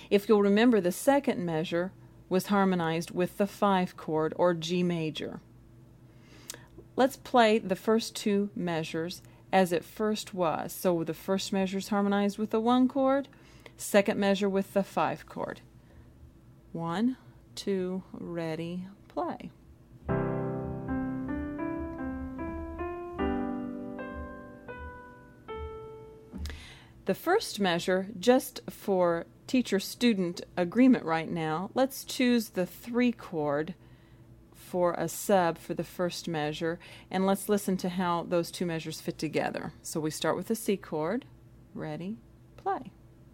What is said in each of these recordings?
If you'll remember, the second measure was harmonized with the 5 chord, or G major. Let's play the first two measures as it first was. So the first measure is harmonized with the 1 chord, second measure with the 5 chord. 1, 2, ready, play. The first measure, just for teacher-student agreement right now, let's choose the 3 chord for a sub for the first measure, and let's listen to how those two measures fit together. So we start with the C chord. Ready, play.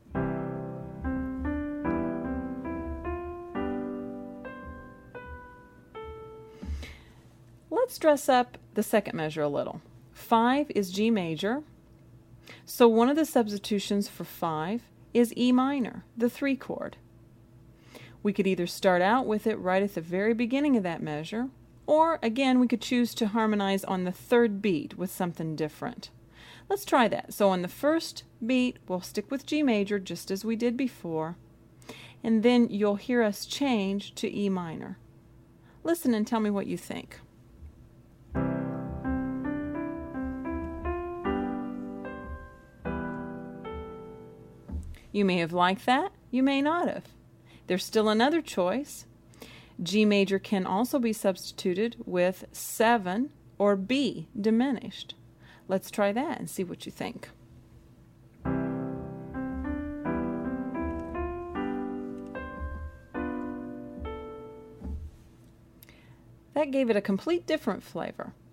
Let's dress up the second measure a little. 5 is G major, so one of the substitutions for 5 is E minor, the 3 chord. We could either start out with it right at the very beginning of that measure, or again we could choose to harmonize on the third beat with something different. Let's try that. So on the first beat we'll stick with G major just as we did before, and then you'll hear us change to E minor. Listen and tell me what you think. You may have liked that, you may not have. There's still another choice. G major can also be substituted with 7 or B diminished. Let's try that and see what you think. That gave it a complete different flavor.